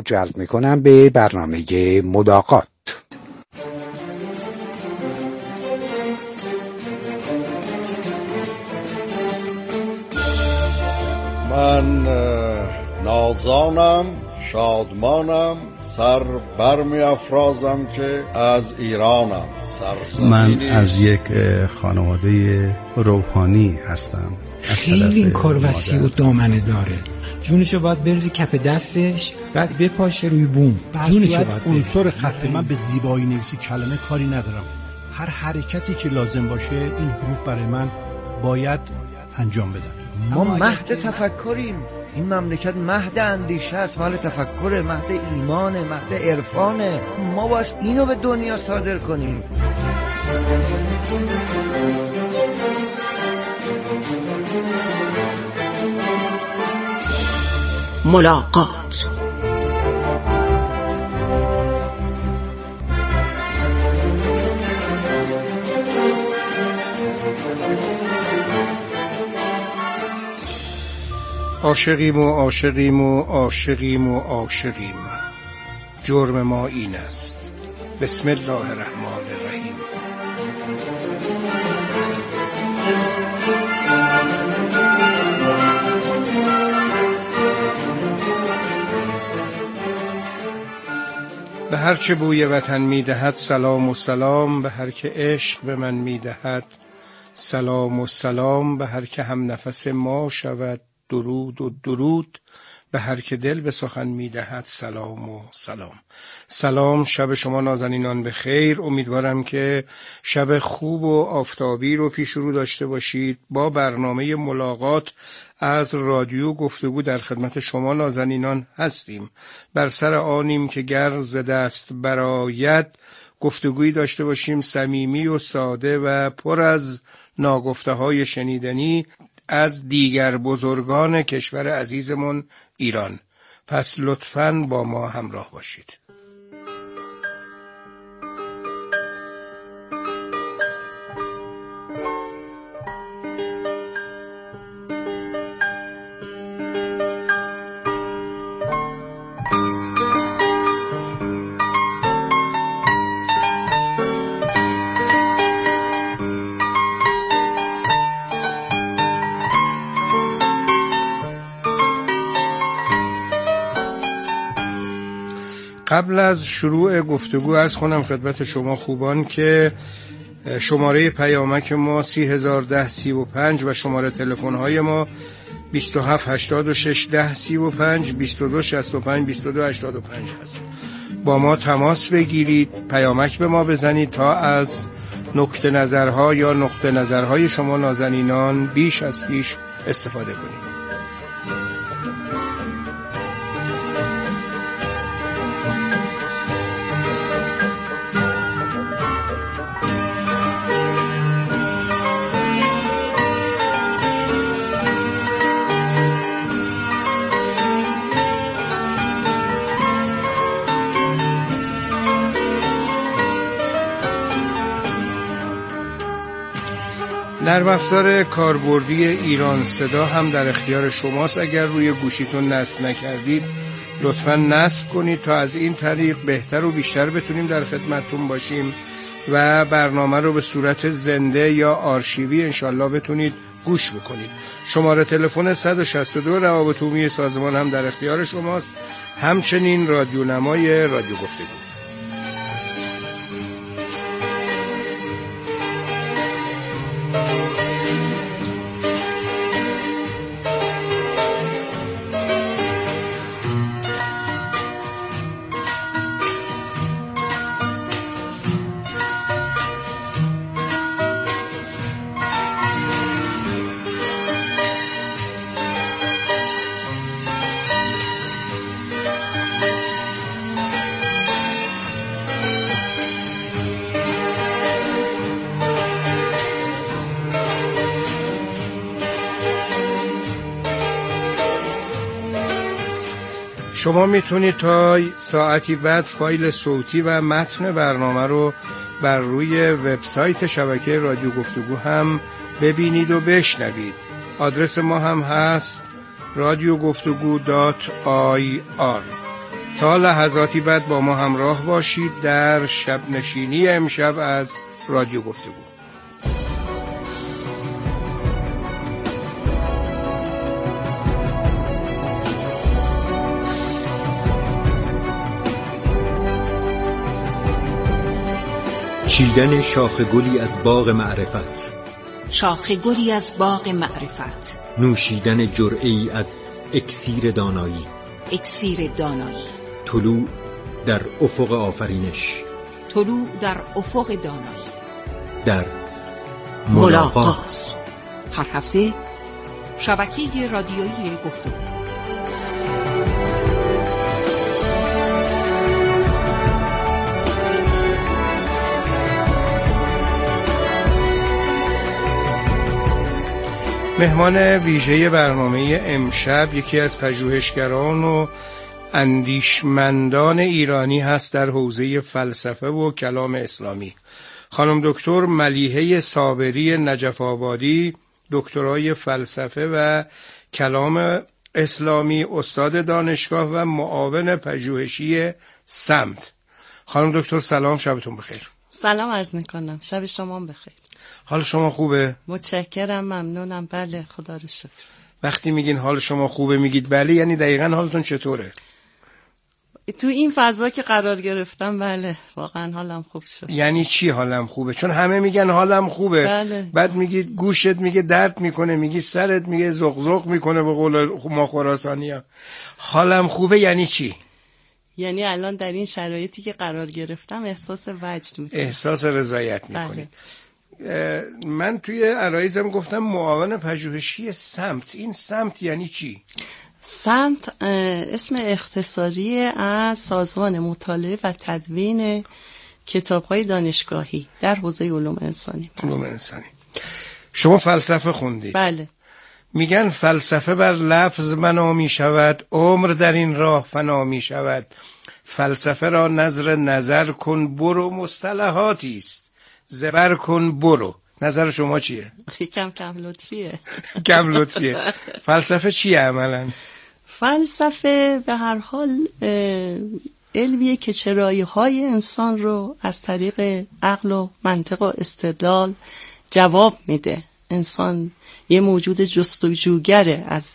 جلب میکنم به برنامه ملاقات. من نازانم، شادمانم، سر برمی افرازم که از ایرانم. من از یک خانواده روحانی هستم. خیلی این کار وسیع و دامنه داره. جونشو باید بریزی کف دستش، بعد بپاشه روی بوم. جونشو باید عنصر خط. من به زیبایی نویسی کلمه کاری ندارم. هر حرکتی که لازم باشه این حروف برای من باید انجام بدن. ما مهد تفکریم. این مملکت مهد اندیشه است، مال تفکر، مهد ایمانه، مهد عرفانه. ما باید اینو به دنیا صادر کنیم. ملاقات. عاشقیم و عاشقیم و عاشقیم و عاشقیم، جرم ما این است. بسم الله الرحمن الرحیم. به هر چه بوی وطن میدهد سلام و سلام، به هر که عشق به من میدهد سلام و سلام، به هر که هم نفس ما شود درود و درود، به هر که دل به سخن میدهد سلام و سلام. سلام، شب شما نازنینان به خیر. امیدوارم که شب خوب و آفتابی رو پیش رو داشته باشید. با برنامه ملاقات از رادیو گفتگو در خدمت شما نازنینان هستیم. بر سر آنیم که گر ز دست برآید گفتگویی داشته باشیم صمیمی و ساده و پر از ناگفته‌های شنیدنی از دیگر بزرگان کشور عزیزمون ایران. پس لطفاً با ما همراه باشید. قبل از شروع گفتگو عرض کنم خدمت شما خوبان که شماره پیامک ما 301035 و شماره تلفن های ما 27861035 2265 2285 هست. با ما تماس بگیرید، پیامک به ما بزنید تا از نقطه نظرها یا نقطه نظرهای شما نازنینان بیش از پیش استفاده کنید. نرم افزار کاربردی ایران صدا هم در اختیار شماست. اگر روی گوشیتون نصب نکردید لطفاً نصب کنید تا از این طریق بهتر و بیشتر بتونیم در خدمتتون باشیم و برنامه رو به صورت زنده یا آرشیوی انشالله بتونید گوش بکنید. شماره تلفن 162 روابط عمومی سازمان هم در اختیار شماست، همچنین رادیونمای رادیو گفتگو. شما میتونید تا ساعتی بعد فایل صوتی و متن برنامه رو بر روی وبسایت شبکه رادیو گفتگو هم ببینید و بشنوید. آدرس ما هم هست radiogفتگو.ir تا لحظاتی بعد با ما همراه باشید در شب نشینی امشب از رادیو گفتگو. چیدن شاخ گلی از باغ معرفت، شاخ گلی از باغ معرفت، نوشیدن جرعه‌ای از اکسیر دانایی، اکسیر دانایی، طلوع در افق آفرینش، طلوع در افق دانایی، در ملاقات. هر هفته شبکه رادیویی گفتگو. مهمان ویژه برنامه امشب یکی از پژوهشگران و اندیشمندان ایرانی هست در حوزه فلسفه و کلام اسلامی. خانم دکتر ملیحه صابری نجف آبادی، دکترای فلسفه و کلام اسلامی، استاد دانشگاه و معاون پژوهشی سمت. خانم دکتر سلام، شبتون بخیر. سلام عرض میکنم، شب شما بخیر. حال شما خوبه؟ متشکرم، ممنونم. بله خدا رو شکر. وقتی میگین حال شما خوبه میگید بله، یعنی دقیقاً حالتون چطوره؟ تو این فضا که قرار گرفتم بله واقعا حالم خوب شد. یعنی چی حالم خوبه؟ چون همه میگن حالم خوبه. بله. بعد میگید گوشت میگه درد میکنه، میگی سرت میگه زغزغ میکنه به قول ما خراسانی‌ها. حالم خوبه یعنی چی؟ یعنی الان در این شرایطی که قرار گرفتم احساس وجد میکنم، احساس رضایت میکنید. من توی عرایزم گفتم معاون پژوهشی سمت. این سمت یعنی چی؟ سمت اسم اختصاری از سازمان مطالعه و تدوین کتاب‌های دانشگاهی در حوزه علوم انسانی. علوم انسانی. شما فلسفه خوندید؟ بله. میگن فلسفه بر لفظ بنا می شود، عمر در این راه فنا می شود. فلسفه را نظر کن برو، مصطلحاتی است زبر کن برو. نظر شما چیه؟ کم لطفیه. کم لطفیه. فلسفه چیه عملاً؟ فلسفه به هر حال علمیه که چرایی‌های انسان رو از طریق عقل و منطق و استدلال جواب میده. انسان یه موجود جستجوگره. از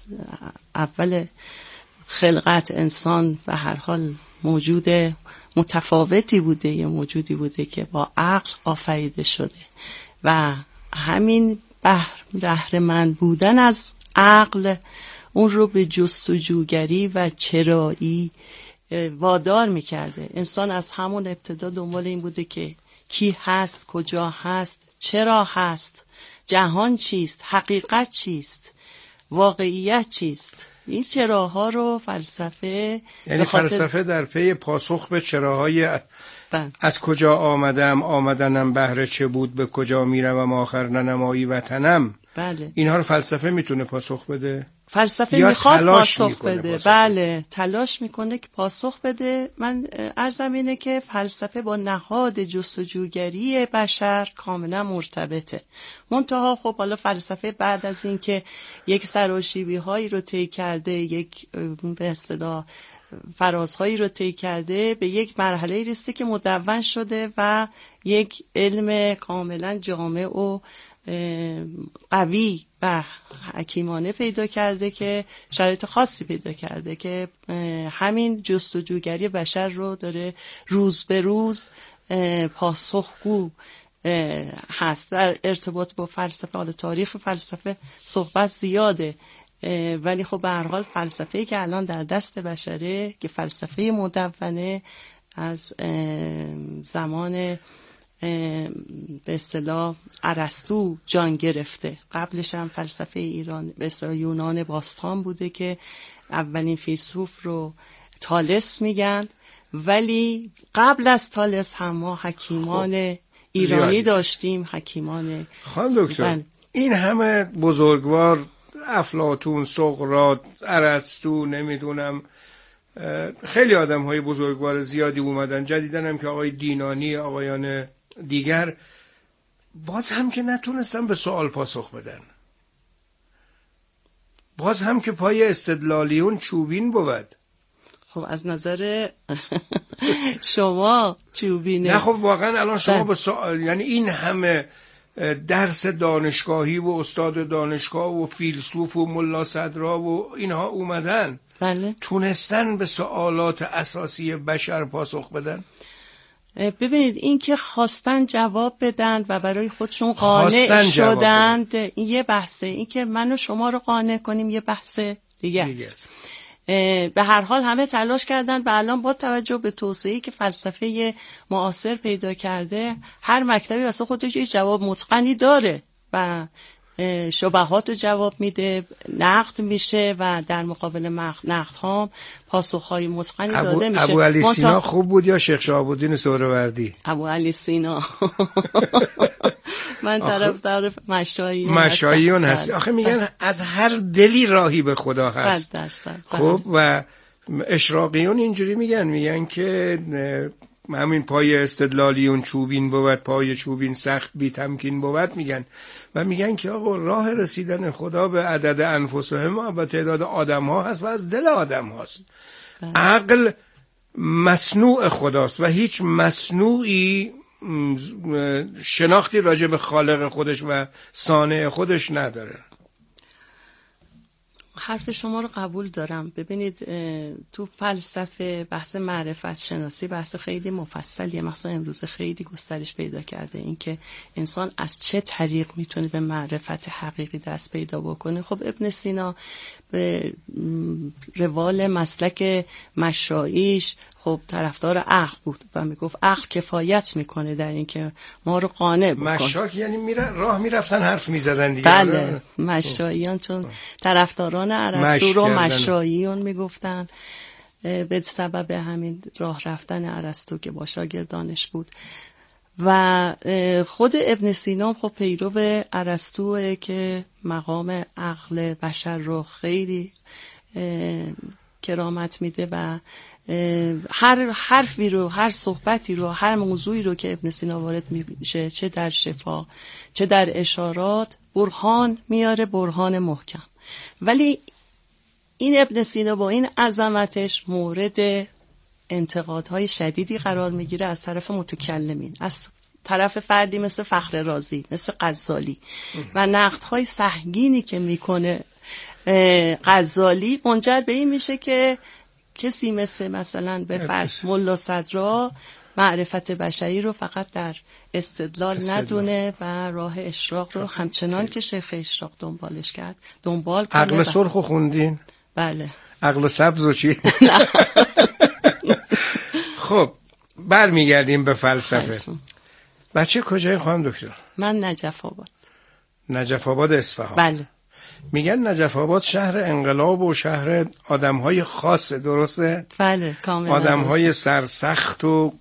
اول خلقت انسان به هر حال موجود متفاوتی بوده، یه موجودی بوده که با عقل آفریده شده و همین بهره‌مند بودن از عقل اون رو به جستجوگری و چرایی وادار میکرده. انسان از همون ابتدا دنبال این بوده که کی هست، کجا هست، چرا هست، جهان چیست، حقیقت چیست، واقعیت چیست. این چراها رو فلسفه، یعنی فلسفه در پی پاسخ به چراهای از کجا آمدنم بهر چه بود، به کجا میروم آخر ننمایی وطنم. بله. اینها رو فلسفه میتونه پاسخ بده؟ فلسفه میخواد پاسخ بده. بله تلاش میکنه که پاسخ بده. من عرضم اینه که فلسفه با نهاد جستجوگری بشر کاملا مرتبطه. منتها خب حالا فلسفه بعد از این که یک سراشیبی هایی رو طی کرده، یک به اصطلاح فرازهایی رو طی کرده، به یک مرحله رسیده که مدون شده و یک علم کاملا جامع و قوی و حکیمانه پیدا کرده که شرایط خاصی پیدا کرده که همین جستجوگری بشر رو داره روز به روز پاسخگو هست. در ارتباط با فلسفه، حالا تاریخ فلسفه صحبت زیاده، ولی خب به هر حال فلسفه‌ای که الان در دست بشره که فلسفه مدونه از زمان به اصطلاح ارسطو جان گرفته. قبلش هم فلسفه ایران به اصطلاح یونان باستان بوده که اولین فیلسوف رو تالس میگن، ولی قبل از تالس هم ما حکیمان ایرانی داشتیم. حکیمان خانم دکتر این همه بزرگوار، افلاطون، سقراط، ارسطو، نمیدونم خیلی آدم های بزرگوار زیادی اومدن، جدیدن هم که آقای دینانی، آقایان دیگر، باز هم که نتونستن به سوال پاسخ بدن. باز هم که پای استدلالیون چوبین بود. خب از نظر شما چوبینه. نه خب واقعا الان شما به یعنی این همه درس دانشگاهی و استاد دانشگاه و فیلسوف و ملا صدرا و اینها اومدن، بله، تونستن به سوالات اساسی بشر پاسخ بدن؟ ببینید این که خواستن جواب بدن و برای خودشون قانع شدند این یه بحثه، این که من و شما رو قانع کنیم یه بحث دیگه است. به هر حال همه تلاش کردن و الان با توجه به توسعه‌ای که فلسفه معاصر پیدا کرده هر مکتبی واسه خودش یه جواب متقنی داره و شبهات رو جواب میده، نقد میشه و در مقابل نقد ها پاسخهای متقنی داده میشه. ابو علی سینا خوب بود یا شیخ شهاب‌الدین سهروردی؟ ابو علی سینا. من طرفدار مشاییون هست. آخه میگن از هر دلی راهی به خدا هست. 100%. خب و اشراقیون اینجوری میگن که همین پای استدلالیون چوبین بود، پای چوبین سخت بی تمکین بود میگن و میگن که آقا راه رسیدن خدا به عدد انفسهم و تعداد آدم ها هست و از دل آدم هاست. عقل مصنوع خداست و هیچ مصنوعی شناختی راجع به خالق خودش و صانع خودش نداره. حرف شما رو قبول دارم. ببینید تو فلسفه بحث معرفت شناسی بحث خیلی مفصلیه، مثلا امروز خیلی گسترش پیدا کرده این که انسان از چه طریق میتونه به معرفت حقیقی دست پیدا بکنه. خب ابن سینا به روال مسلک مشاییش خب طرفدار عقل بود و میگفت عقل کفایت میکنه در این که ما رو قانع بکنه. مشاک یعنی راه میرفتن حرف میزدن دیگه. بله، مشاییان چون طرفداران ارسطو رو مشاییون میگفتن به سبب همین راه رفتن ارسطو که با شاگردانش بود. و خود ابن سینا خب پیرو ارسطوئه که مقام عقل بشر رو خیلی کرامت میده و هر حرفی رو، هر صحبتی رو، هر موضوعی رو که ابن سینا وارد میشه، چه در شفا چه در اشارات، برهان میاره، برهان محکم. ولی این ابن سینا با این عظمتش مورد انتقادهای شدیدی قرار میگیره از طرف متکلمین، از طرف فردی مثل فخر رازی، مثل غزالی و نقدهای سهمگینی که میکنه غزالی منجر به این میشه که کسی مثلا به فرض ملا صدرا معرفت بشری رو فقط در استدلال ندونه و راه اشراق رو همچنان که شیخ اشراق دنبالش کرد دنبال کنه. عقل سرخو خوندین؟ بله. عقل سبز و چی؟ خب برمیگردیم به فلسفه. بچه کجای خانم دکتر؟ من نجف آباد. نجف آباد اصفهان. بله. میگن نجف آباد شهر انقلاب و شهر آدم‌های خاصه، درسته؟ بله کاملا. آدم‌های سرسخت و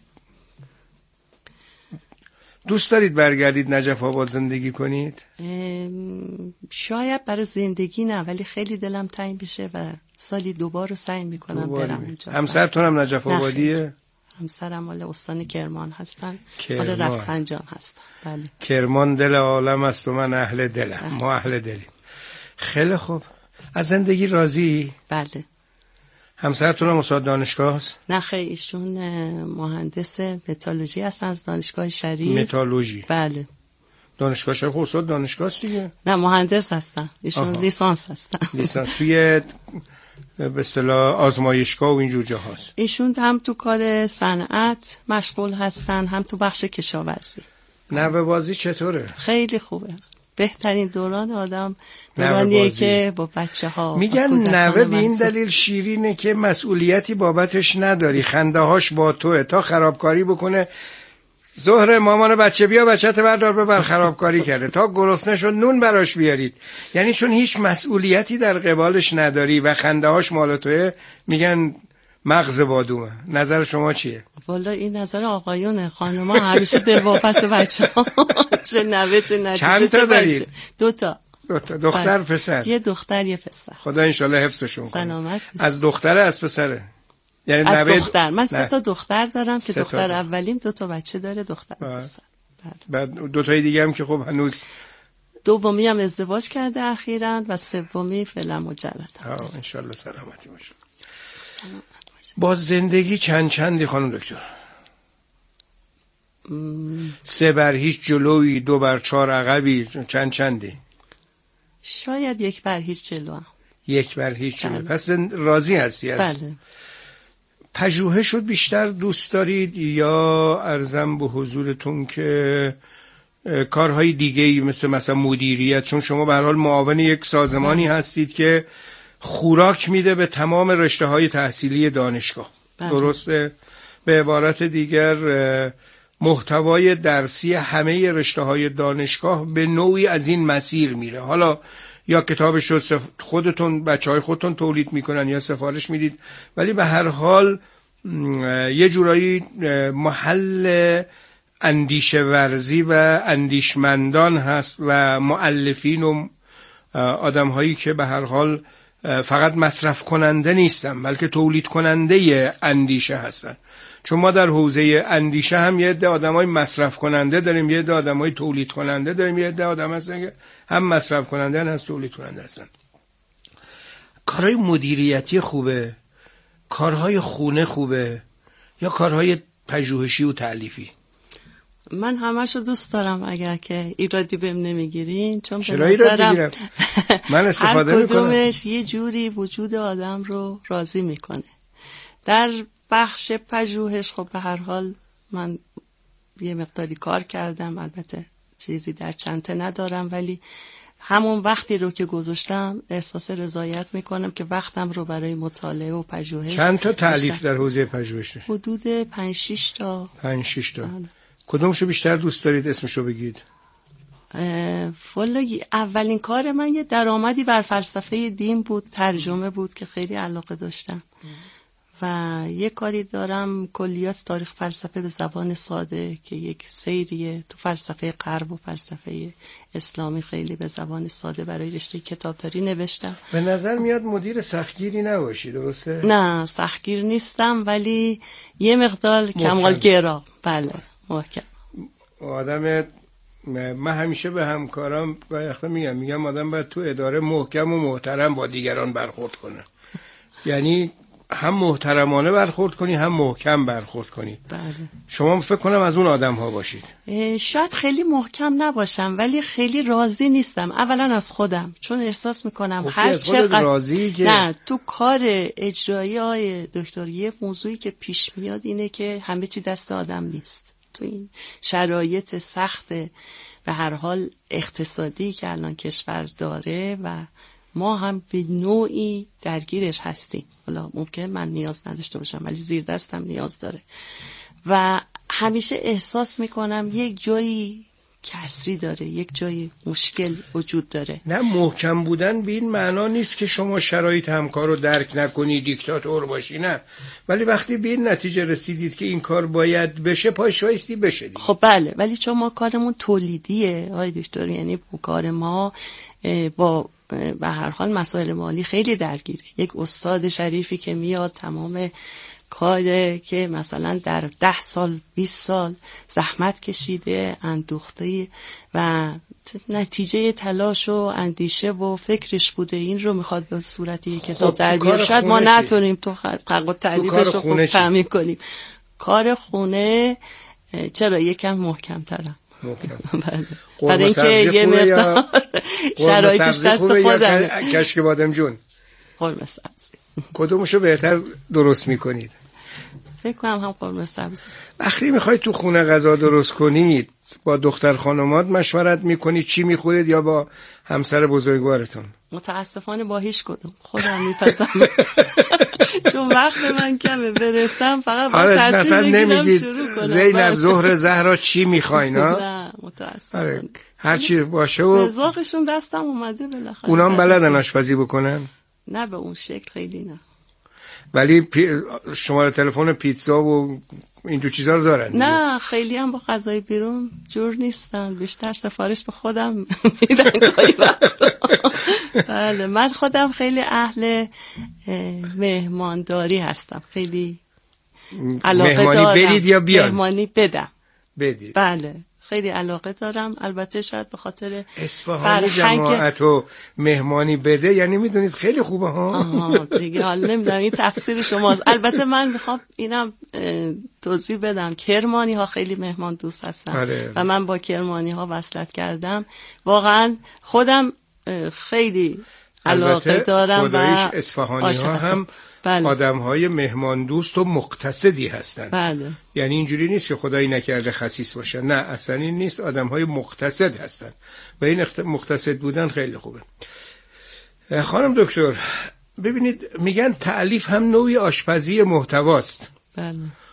دوست دارید برگردید نجف آباد زندگی کنید؟ شاید برای زندگی نه، ولی خیلی دلم تنگ بشه و سالی دوباره سعی میکنم برم اونجا. همسرتون هم نجف آبادیه؟ همسرم مال استان کرمان هستن، مال رفسنجان هستن. بله. کرمان دل عالم است و من اهل دلم. ما اهل دلیم. خیلی خوب. از زندگی راضی؟ بله. همسرتون هم استاد دانشگاه است؟ نه خیلی، ایشون مهندس متالورژی هستن از دانشگاه شریف. متالورژی؟ بله. دانشگاه شریف استاد دانشگاه است دیگه؟ نه مهندس هستن ایشون. لیسانس هستن. لیسانس توی به اصطلاح آزمایشگاه و اینجور جاهاست. ایشون هم تو کار صنعت مشغول هستن، هم تو بخش کشاورزی. نوه بازی چطوره؟ خیلی خوبه. بهترین دوران آدم دورانیه که با بچه ها میگن نوه به این دلیل شیرینه که مسئولیتی بابتش نداری، خنده هاش با توه، تا خرابکاری بکنه ظهر مامان بچه بیا بچه‌ت بردار ببر خرابکاری کرده، تا گرسنه شد نون براش بیارید. یعنی چون هیچ مسئولیتی در قبالش نداری و خنده هاش مال توه، میگن مغز بادومه. نظر شما چیه؟ والا این نظر آقایونه. خانم‌ها همیشه دلواپس بچه‌ها. چه نوه چه نتیجه. چند تا دارید؟ دو تا. دختر پسر؟ یه دختر یه پسر. خدا انشالله حفظشون کنه. سلامت. از دختره از پسره؟ یعنی از دختر. من 3 تا دختر دارم که دختر اولیم 2 تا بچه داره، دختر پسر. بعد 2 تای دیگه هم که خب هنوز دومی هم ازدواج کرده اخیراً و سومی فعلا مجرد. انشالله سلامتی باشه. با زندگی چندی خانم دکتر؟ 3 بر هیچ جلویی، 2 بر 4 عقبی، چندی؟ شاید 1 بر هیچ جلو هم. 1 بر هیچ جلو. پس راضی هستی از؟ بله. پژوهش رو بیشتر دوست دارید یا عرضم به حضورتون که کارهای دیگه‌ای مثلا مدیریت، چون شما به هر حال معاون یک سازمانی هستید که خوراک میده به تمام رشته‌های تحصیلی دانشگاه. درسته؟ به عبارت دیگر محتوای درسی همه رشته‌های دانشگاه به نوعی از این مسیر میره. حالا یا کتابش رو خودتون بچهای خودتون تولید میکنن یا سفارش میدید، ولی به هر حال یه جورایی محل اندیشه ورزی و اندیشمندان هست و مؤلفین و آدم هایی که به هر حال فقط مصرف کننده نیستن بلکه تولید کننده اندیشه هستن. چون ما در حوزه اندیشه هم یه عده آدمای مصرف کننده داریم، یه عده آدمای تولید کننده داریم، یه عده آدم هستن که هم مصرف کننده هم تولید کننده هستن. کارهای مدیریتی خوبه، کارهای خونه خوبه یا کارهای پژوهشی و تألیفی؟ من همشو دوست دارم اگر که ایرادی بهم نمیگیرین، چون چرا ایراد بگیرم؟ من استفاده میکنم. هر کدومش یه جوری وجود آدم رو راضی میکنه. در بخش پژوهش خب به هر حال من یه مقداری کار کردم، البته چیزی در چنته ندارم، ولی همون وقتی رو که گذاشتم احساس رضایت میکنم که وقتم رو برای مطالعه و پژوهش. چند تا تألیف در حوزه پژوهش؟ حدود 5-6 تا. 5-6 تا. کدومشو بیشتر دوست دارید اسمشو بگید؟ والا اولین کار من یه درآمدی بر فلسفه دین بود، ترجمه بود که خیلی علاقه داشتم. و یه کاری دارم کلیات تاریخ فلسفه به زبان ساده که یک سیریه تو فلسفه غرب و فلسفه اسلامی، خیلی به زبان ساده برای رشته کتابداری نوشتم. به نظر میاد مدیر سختگیری نباشی، درسته؟ نه سختگیر نیستم، ولی یه مقدار کمالگرا. بله محکم. آدم من همیشه به همکارام میگم آدم باید تو اداره محکم و محترم با دیگران برخورد کنه. یعنی هم محترمانه برخورد کنی هم محکم برخورد کنی. بله. شما فکر کنم از اون آدم ها باشید. شاید خیلی محکم نباشم ولی خیلی راضی نیستم، اولا از خودم، چون احساس میکنم هر چقدر راضی که نه تو کار اجرایی های دکتر یه موضوعی که پیش میاد اینه که همه چی دست آدم نیست. تو این شرایط سخت به هر حال اقتصادی که الان کشور داره و ما هم به نوعی درگیرش هستیم. حالا ممکن من نیاز نداشته باشم ولی زیر دستم نیاز داره و همیشه احساس میکنم یک جایی کسری داره، یک جایی مشکل وجود داره. نه محکم بودن به این معنا نیست که شما شرایط همکار رو درک نکنی، دیکتاتور باشی، نه، ولی وقتی به این نتیجه رسیدید که این کار باید بشه پاش وایستی بشه دیگه. خب بله، ولی چون ما کارمون تولیدیه آقای دکتر، یعنی کار ما با به هر حال مسائل مالی خیلی درگیره. یک استاد شریفی که میاد تمام کاره که مثلا در 10 سال 20 سال زحمت کشیده، اندوخته و نتیجه تلاش و اندیشه و فکرش بوده، این رو میخواد به صورت یک کتاب در بیاره. شاید ما نتونیم تو حق تعریفش رو خوب فهمی کنیم. کار خونه چرا یکم محکم ترم. برای اینکه یه مقدار شرایطش دست خودم. کشک بادمجون قرمه سبزی کدومشو بهتر درست میکنید؟ فکر کنم هم قرمه سبزی. وقتی میخواید تو خونه غذا درست کنید با دختر خانومات مشورت میکنید چی میخورید یا با همسر بزرگوارتون؟ متاسفانه با هیچ کدوم. خودم میپسم چون وقت من کمه برسم فقط با تصمیم میگیرم شروع کنم. زینب زهره زهرا چی میخواین؟ نه متاسفانه هر چی باشه و ذوقشون دستم اومده بالاخره. اونام بلدن آشپزی بکنن؟ نه به اون شکل خیلی نه، ولی شماره تلفن پیتزا و اینجور چیزا رو دارن؟ نه خیلی هم با غذای بیرون جور نیستن، بیشتر سفارش به خودم میدن گاهی وقتا. بله من خودم خیلی اهل مهمانداری هستم، خیلی علاقه دارم. مهمانی برید یا بیان؟ مهمانی بدم. بدید. بله خیلی علاقه دارم. البته شاید به خاطر اصفهانی جماعت و مهمانی بده، یعنی میدونید خیلی خوبه ها. دیگه حالا نمیدونم این تفسیر شماست. البته من میخوام اینم توضیح بدم، کرمانی ها خیلی مهمان دوست هستن و من با کرمانی ها وصلت کردم. واقعا خودم خیلی علاقه دارم و اصفهانی ها هم آدم های مهمان دوست و مقتصدی هستن. بله. یعنی اینجوری نیست که خدایی نکرده خسیس باشن، نه اصلا این نیست، آدم های مقتصد هستن و این مقتصد بودن خیلی خوبه. خانم دکتر ببینید، میگن تألیف هم نوعی آشپزی محتواست. بله.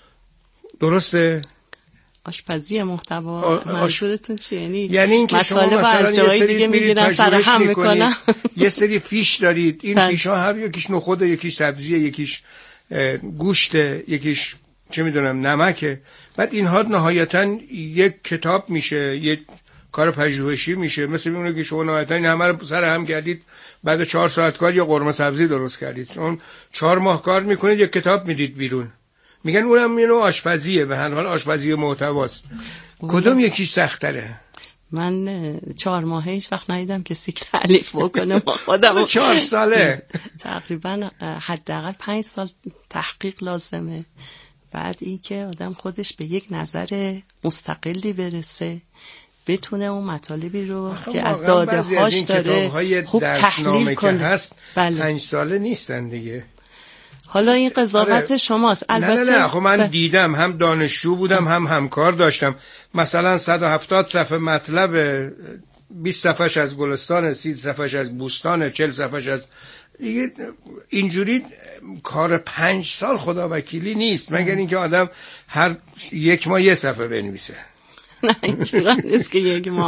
درسته؟ آشپزی محتوا منظورتون چیه؟ یعنی اینکه شما مثلا یه سری دیگه میگیرن سر هم میکنن. یه سری فیش دارید، این فیش ها هر یکیش نخوده، یکیش سبزیه، یکیش گوشته، یکیش چه میدونم نمکه. بعد اینها نهایتا یک کتاب میشه، یک کار پژوهشی میشه. مثل اونه که شما نهایتا این همه رو سر هم کردید، بعد 4 ساعت کار یا قرمه سبزی درست کردید. چون 4 ماه کار میکنید یک کتاب میدید بیرون. میگن اونم یه نوع آشپزیه، به هر حال آشپزی محتواست. کدوم یکی سخت‌تره؟ من 4 ماهه هیچ وقت ندیدم کسی تألیف بکنه. ما خودم 4 ساله تقریبا حداقل 5 سال تحقیق لازمه. بعد این که آدم خودش به یک نظر مستقلی برسه، بتونه اون مطالبی رو که از داده هاش داره خوب تحلیل کنه. هست 5 ساله نیستن دیگه. حالا این قضاوت شماست. البته نه خب من دیدم، هم دانشجو بودم هم همکار داشتم. مثلا 170 صفحه مطلب، 20 صفحش از گلستان، 30 صفحش از بوستان، 40 صفحش از اینجوری. کار 5 سال خدا وکیلی نیست، مگر اینکه آدم هر 1 ماه 1 صفحه بنویسه. نه اینجوری نیست که 1 ماه.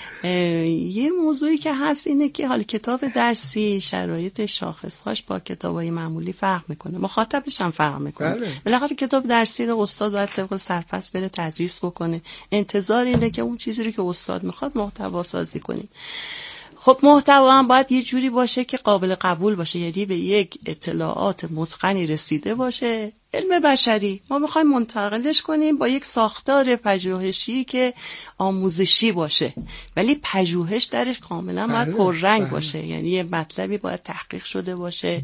یه موضوعی که هست اینه که حالا کتاب درسی شرایط شاخصهاش با کتابای معمولی فرق میکنه، مخاطبش هم فرق میکنه. بالاخره کتاب درسی رو استاد باید طبق سرپس بره تدریس بکنه، انتظار اینه که اون چیزی رو که استاد میخواد محتوا سازی کنیم. خب محتوا هم باید یه جوری باشه که قابل قبول باشه، یعنی به یک اطلاعات متقنی رسیده باشه. علم بشری ما میخوایم منتقلش کنیم با یک ساختار پژوهشی که آموزشی باشه، ولی پژوهش درش کاملا باید پررنگ باشه. یعنی یه مطلبی باید تحقیق شده باشه،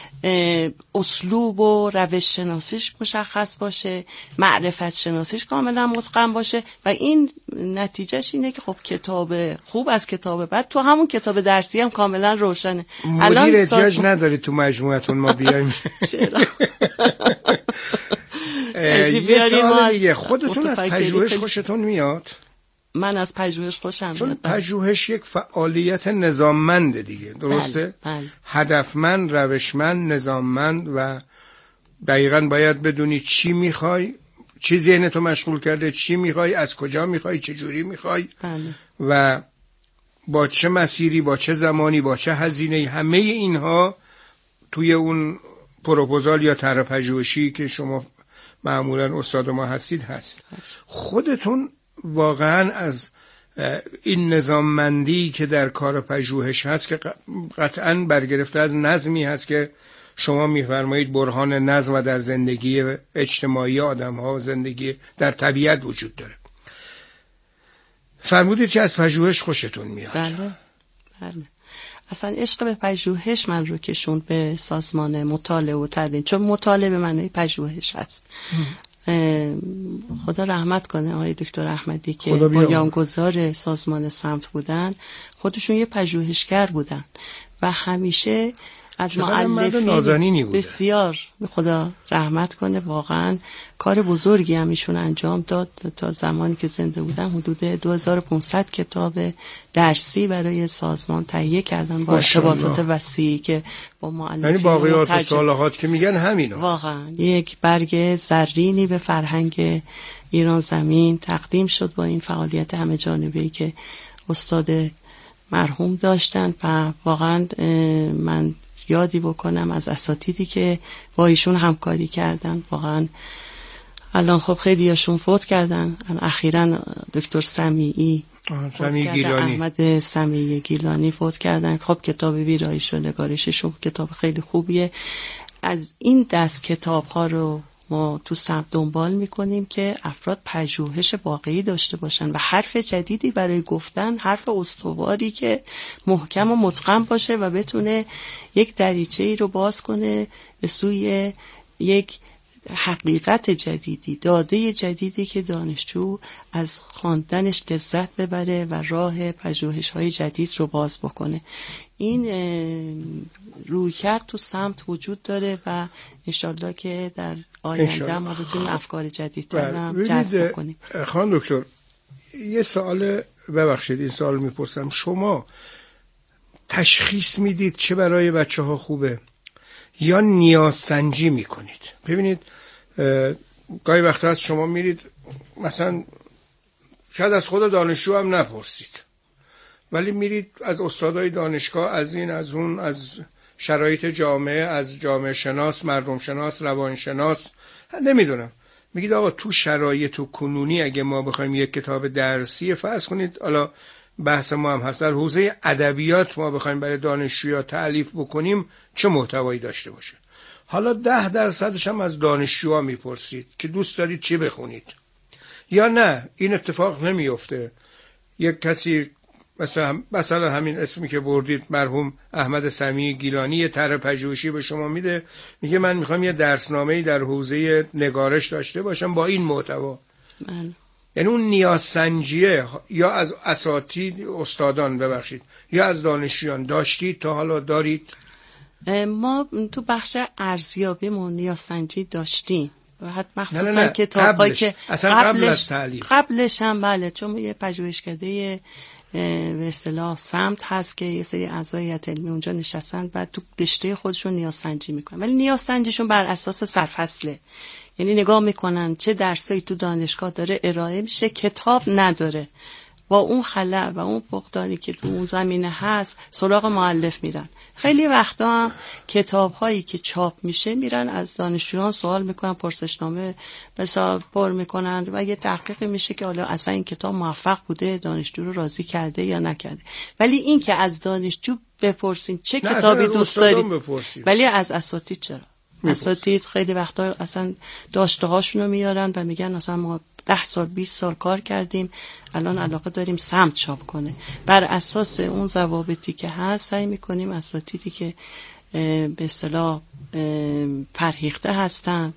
اسلوب و روش شناسیش مشخص باشه، معرفت شناسیش کاملا متقن باشه و این نتیجهش اینه که خب کتاب خوب از کتاب بعد تو همون کتاب درسی هم کاملا روشنه. الان احتیاج نداری تو مجموعتون ما بیایم. چرا؟ یه سوال دیگه، خودتون از پژوهش خوشتون میاد؟ من از پژوهش خوشم میاد. چون پژوهش یک فعالیت نظاممنده دیگه، درسته؟ بله. هدفمند، روشمند، نظاممند و دقیقاً باید بدونی چی میخوای، چی ذهنتو مشغول کرده، چی میخوای، از کجا میخوای، چه جوری میخوای و با چه مسیری، با چه زمانی، با چه هزینه‌ای. همه اینها توی اون پروپوزال یا طرح پژوهشی که شما معمولا استاد ما هستید هست. خودتون واقعا از این نظاممندی که در کار پژوهش هست که قطعاً برگرفته از نظمی هست که شما میفرمایید برهان نظم و در زندگی اجتماعی آدم‌ها و زندگی در طبیعت وجود داره، فرمودید که از پژوهش خوشتون میاد. بله. اصلا عشق به پژوهش من رو کشوند به سازمان مطالعه و تدوین، چون مطالعه به معنای پژوهش هست. خدا رحمت کنه آقای دکتر احمدی که بنیانگذار سازمان سمت بودن، خودشون یه پژوهشگر بودن و همیشه از مؤلفین بسیار خدا رحمت کنه، واقعا کار بزرگی هم ایشون انجام داد. تا زمانی که زنده بودن حدود 2500 کتاب درسی برای سازمان تهیه کردن با ارتباطات وسیعی که با مؤلفین، یعنی باقیات و صالحات که میگن همین هست. واقعا یک برگ زرینی به فرهنگ ایران زمین تقدیم شد با این فعالیت همه جانبه‌ای که استاد مرحوم داشتن و واقعا من یادی بکنم از اساتیدی که با ایشون همکاری کردن. واقعا الان خب خیلی هاشون فوت کردن. اخیراً دکتر سمیعی گیلانی، احمد سمیعی گیلانی فوت کردن. خب کتاب ویرایش و نگارششون کتاب خیلی خوبیه. از این دست کتاب ها رو ما تو سمت دنبال میکنیم که افراد پژوهش واقعی داشته باشن و حرف جدیدی برای گفتن، حرف استواری که محکم و متقن باشه و بتونه یک دریچه‌ای رو باز کنه به سوی یک حقیقت جدیدی، داده جدیدی که دانشجو از خواندنش لذت ببره و راه پژوهش‌های جدید رو باز بکنه. این رویکرد تو سمت وجود داره و انشالله که در آینده ما بتونیم افکار جدیدتر هم جذب کنیم. خانم دکتر یه سوال، ببخشید این سوال میپرسم، شما تشخیص میدید چه برای بچه ها خوبه یا نیازسنجی میکنید؟ ببینید گاهی وقت هست شما میرید مثلا شاید از خود دانشجو هم نپرسید، ولی میرید از استادای دانشگاه، از این از اون، از شرایط جامعه، از جامعه شناس، مردم شناس، روان شناس، نمیدونم، میگید آقا تو شرایط کنونی اگه ما بخوایم یک کتاب درسی فرض کنید، حالا بحث ما هم هست، در حوزه ادبیات ما بخوایم برای دانشجویا تألیف بکنیم چه محتوایی داشته باشه؟ حالا 10% هم از دانشجوها میپرسید که دوست دارید چی بخونید، یا نه این اتفاق نمیفته. یک کسی مثلا همین اسمی که بردید مرحوم احمد سمیع گیلانی یه طرح پژوهشی به شما میده، میگه من میخوام یه درسنامه‌ای در حوزه نگارش داشته باشم با این محتوا. یعنی اون نیازسنجیه یا از اساتید استادان ببخشید یا از دانشجویان داشتید تا حالا دارید؟ ما تو بخش ارزیابیمون نیازسنجی داشتیم و حتی مخصوصا کتاب‌هایی که قبلش هم بله، چون یه پژوهشکده به اصطلاح سمت هست که یه سری اعضای هیئت علمی اونجا نشستن و تو رشته خودشون نیازسنجی میکنن، ولی نیازسنجیشون بر اساس سرفصله، یعنی نگاه میکنن چه درسایی تو دانشگاه داره ارائه میشه، کتاب نداره، با اون خلأ و اون فقدانی که تو اون زمینه هست سراغ مؤلف میرن. خیلی وقتا هم کتاب هایی که چاپ میشه میرن از دانشجویان سوال میکنن، پرسشنامه بسا پر میکنن و یه تحقیقی میشه که حالا اصلا این کتاب موفق بوده، دانشجو رو راضی کرده یا نکرده. ولی این که از دانشجو بپرسین چه کتابی دوست داری، ولی از اساتید چرا؟ اساتید خیلی وقتا اصلا داشته هاشون رو میارن و میگن اصلا ما 10 سال 20 سال کار کردیم، الان علاقه داریم سمت چاپ کنه. بر اساس اون ضوابطی که هست سعی میکنیم اساتیدی که به اصطلاح فرهیخته هستن،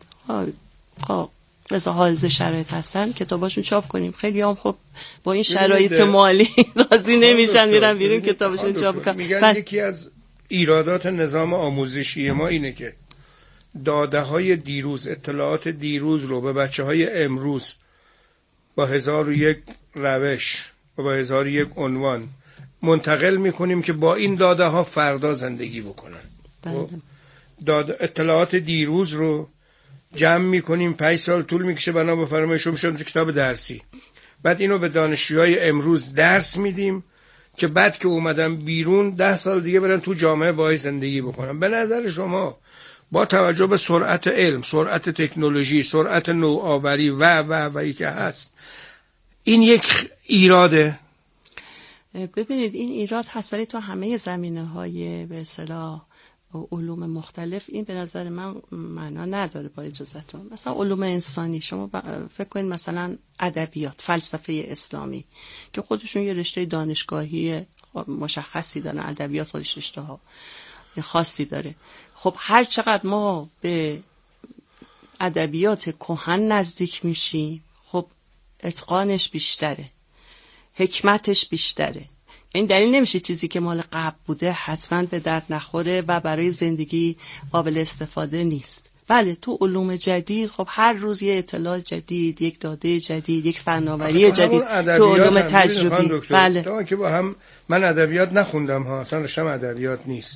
حائز شرایط هستن، کتاباشون چاپ کنیم. خیلی هم خب با این شرایط مالی راضی نمیشن، میرن بیرون کتاباشون چاپ کنن. میگن یکی از ایرادات نظام آموزشی ما اینه که داده های دیروز، اطلاعات دیروز رو به بچه های امروز با 1001 روش و با 1001 عنوان منتقل میکنیم که با این داده ها فردا زندگی بکنن. اطلاعات دیروز رو جمع میکنیم، 5 سال طول میکشه بنا به فرمایشون میشه کتاب درسی، بعد اینو به دانشجوهای امروز درس میدیم که بعد که اومدن بیرون 10 سال دیگه برن تو جامعه باید زندگی بکنن. به نظر شما با توجه به سرعت علم، سرعت تکنولوژی، سرعت نوآوری و که هست، این یک ایراده؟ ببینید این ایراد هست، ولی تو همه زمینه‌های به اصطلاح علوم مختلف این به نظر من معنا نداره. با اجازهتون مثلا علوم انسانی شما فکر کنید مثلا ادبیات، فلسفه اسلامی که خودشون یه رشته دانشگاهی مشخصی دارن، ادبیات خودش رشته ها خاصی داره. خب هر چقدر ما به ادبیات کهن نزدیک میشیم خب اتقانش بیشتره، حکمتش بیشتره. این دلیل نمیشه چیزی که مال قبل بوده حتما به درد نخوره و برای زندگی قابل استفاده نیست. بله تو علوم جدید خب هر روز یه اطلاع جدید، یک داده جدید، یک فناوری جدید تو علوم تجربی. بله تا که با هم من ادبیات نخوندم ها، اصلا رشتم ادبیات نیست.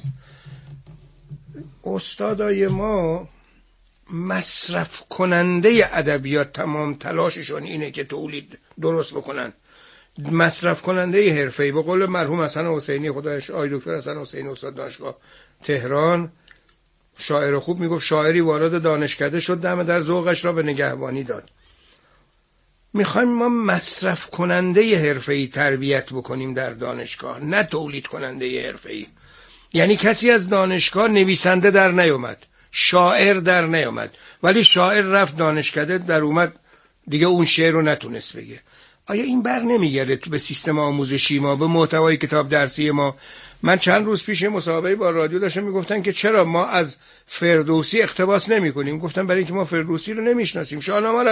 استادای ما مصرف کننده ادبیات تمام تلاششون اینه که تولید درست بکنن، مصرف کننده حرفه‌ای. به قول مرحوم حسن حسینی خدایش آقای دکتر حسن حسینی استاد دانشگاه تهران، شاعر خوب میگفت شاعری وارد دانشکده شد دم در ذوقش را به نگهبانی داد. میخوایم ما مصرف کننده حرفه‌ای تربیت بکنیم در دانشگاه، نه تولید کننده حرفه‌ای. یعنی کسی از دانشگاه نویسنده در نیومد، شاعر در نیامد، ولی شاعر رفت دانشکده در اومد دیگه اون شعر رو نتونست بگه. آیا این بر نمیگرده تو به سیستم آموزشی ما، به محتوای کتاب درسی ما؟ من چند روز پیش مصاحبه با رادیو داشتم میگفتن که چرا ما از فردوسی اقتباس نمی کنیم. گفتم برای اینکه ما فردوسی رو نمیشناسیم، شاهنامه